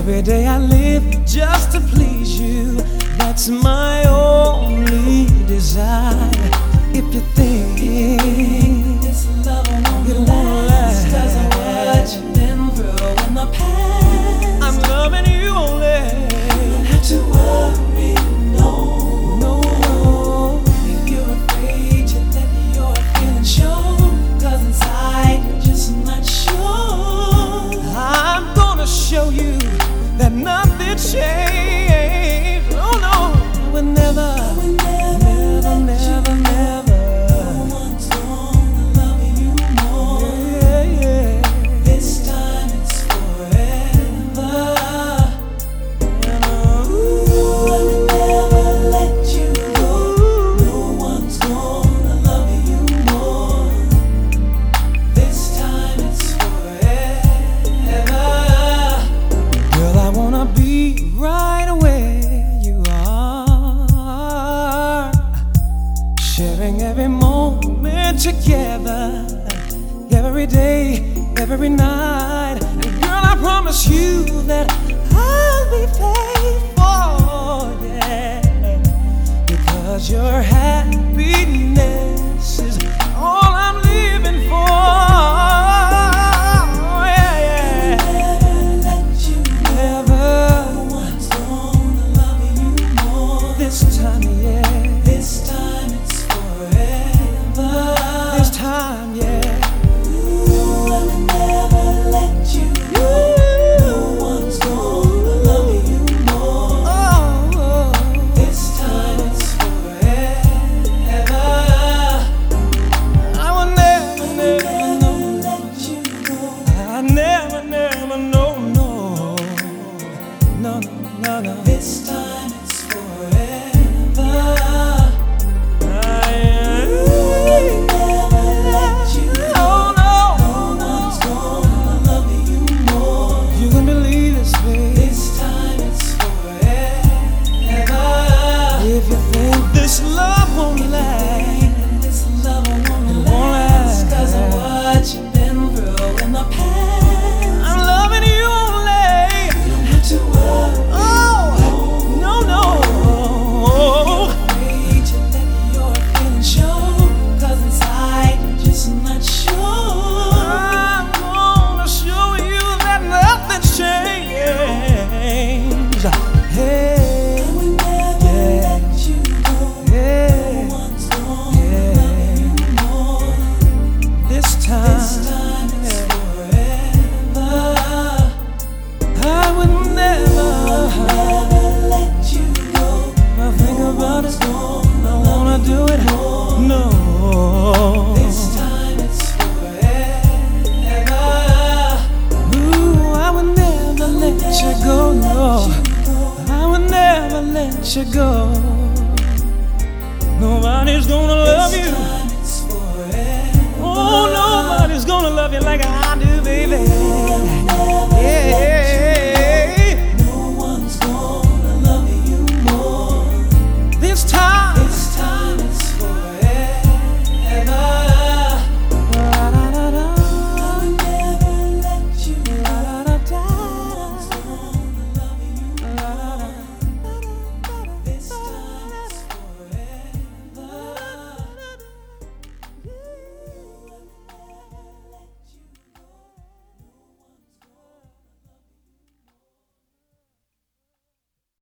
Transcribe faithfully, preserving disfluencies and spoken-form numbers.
Every day I live just to please you. That's my only desire. If you think this love won't last, 'cause of what you've been through in the past, I'm loving you only. You don't have to worry, no, no. If you're afraid to let your feelings show, 'cause inside you're just not sure, I'm gonna show you that nothing changed. Oh no, I would never, I would never, never, never, never. No one's gonna love you more. Yeah, yeah. This time it's forever. And ooh, I would never let you go. No one's gonna love you more. This time it's forever. Girl, I wanna be right where you are, sharing every moment together, every day, every night. And girl, I promise you that I'll be faithful, yeah, because your happiness is all I'm living for. This time, yeah. This time it's forever. This time, yeah. Ooh, I would never let you go. No one's gonna love you more. Oh, oh. This time it's forever. I would never, never, never let you go. I never, never, no, no, no, no, no. This time it's forever. This love won't last, this love won't last, 'cause of what you've been through in the past. I'm loving you only. You don't have to worry. Oh, no, no. You're afraid to let your feelings show, 'cause inside you're just not sure. I'm gonna show you that nothing's changed. Hey. Let you go. Nobody's gonna